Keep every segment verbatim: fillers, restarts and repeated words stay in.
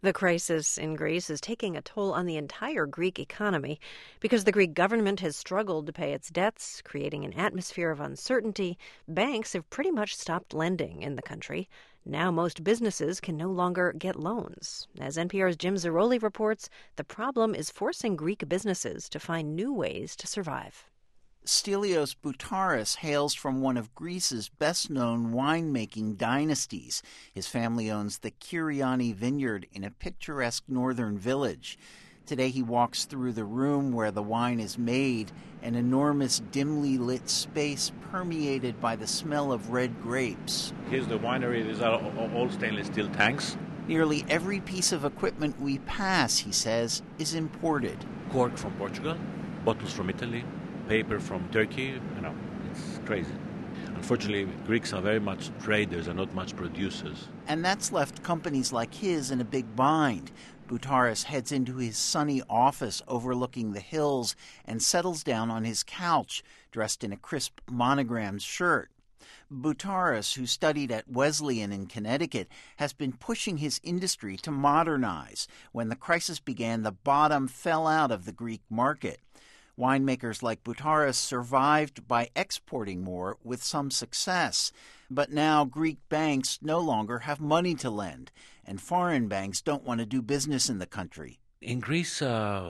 The crisis in Greece is taking a toll on the entire Greek economy because the Greek government has struggled to pay its debts, creating an atmosphere of uncertainty. Banks have pretty much stopped lending in the country. Now most businesses can no longer get loans. As N P R's Jim Zarroli reports, the problem is forcing Greek businesses to find new ways to survive. Stelios Boutaris hails from one of Greece's best-known winemaking dynasties. His family owns the Kyriani Vineyard in a picturesque northern village. Today he walks through the room where the wine is made, an enormous dimly lit space permeated by the smell of red grapes. Here's the winery. These are all stainless steel tanks. Nearly every piece of equipment we pass, he says, is imported. Cork from Portugal, bottles from Italy, paper from Turkey. You know, it's crazy. Unfortunately, Greeks are very much traders and not much producers. And that's left companies like his in a big bind. Boutaris heads into his sunny office overlooking the hills and settles down on his couch, dressed in a crisp monogrammed shirt. Boutaris, who studied at Wesleyan in Connecticut, has been pushing his industry to modernize. When the crisis began, the bottom fell out of the Greek market. Winemakers like Boutaris survived by exporting more with some success. But now Greek banks no longer have money to lend, and foreign banks don't want to do business in the country. In Greece, uh,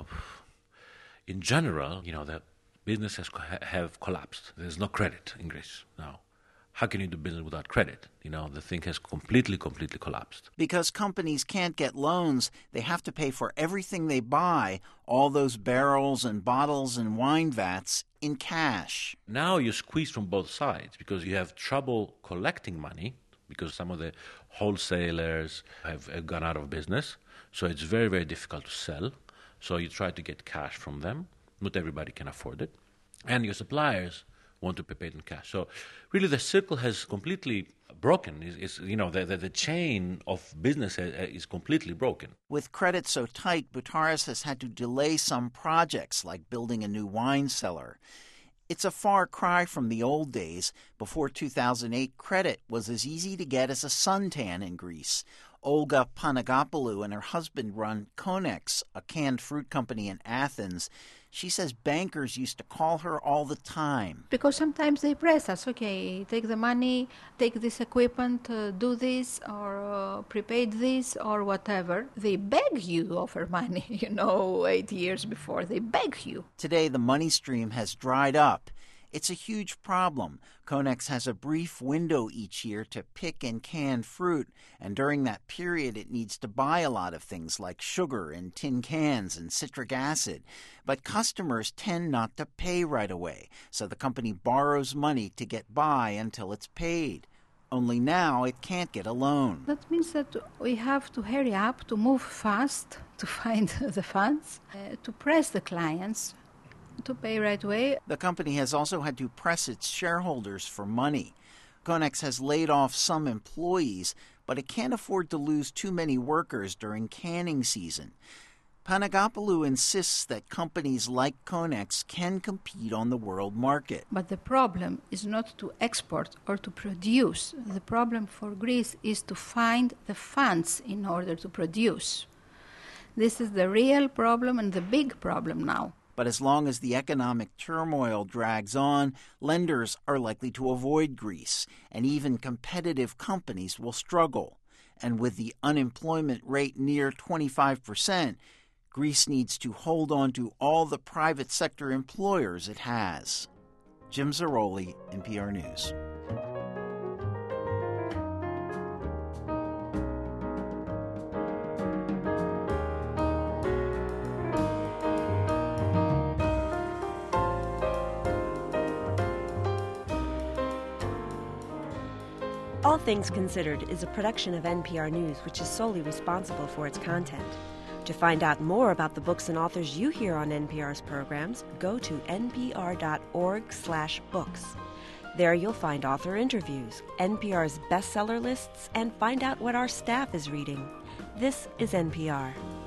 in general, you know, the businesses have collapsed. There's no credit in Greece now. How can you do business without credit? You know, the thing has completely, completely collapsed. Because companies can't get loans, they have to pay for everything they buy, all those barrels and bottles and wine vats, in cash. Now you're squeezed from both sides because you have trouble collecting money because some of the wholesalers have gone out of business. So it's very, very difficult to sell. So you try to get cash from them. Not everybody can afford it. And your suppliers want to be paid in cash. So really the circle has completely broken. Is, is you know, the, the, the chain of business is completely broken. With credit so tight, Boutaris has had to delay some projects like building a new wine cellar. It's a far cry from the old days. Before two thousand eight, credit was as easy to get as a suntan in Greece. Olga Panagopoulou and her husband run Konex, a canned fruit company in Athens. She says bankers used to call her all the time. Because sometimes they press us, okay, take the money, take this equipment, uh, do this, or uh, prepaid this, or whatever. They beg you to offer money, you know, eight years before. They beg you. Today, the money stream has dried up. It's a huge problem. Konex has a brief window each year to pick and can fruit, and during that period it needs to buy a lot of things like sugar and tin cans and citric acid. But customers tend not to pay right away, so the company borrows money to get by until it's paid. Only now it can't get a loan. That means that we have to hurry up, to move fast, to find the funds, uh, to press the clients to pay right away. The company has also had to press its shareholders for money. Konex has laid off some employees, but it can't afford to lose too many workers during canning season. Panagopoulou insists that companies like Konex can compete on the world market. But the problem is not to export or to produce. The problem for Greece is to find the funds in order to produce. This is the real problem and the big problem now. But as long as the economic turmoil drags on, lenders are likely to avoid Greece, and even competitive companies will struggle. And with the unemployment rate near twenty-five percent, Greece needs to hold on to all the private sector employers it has. Jim Zarroli, N P R News. All Things Considered is a production of N P R News, which is solely responsible for its content. To find out more about the books and authors you hear on N P R's programs, go to npr.org slash books. There you'll find author interviews, N P R's bestseller lists, and find out what our staff is reading. This is N P R.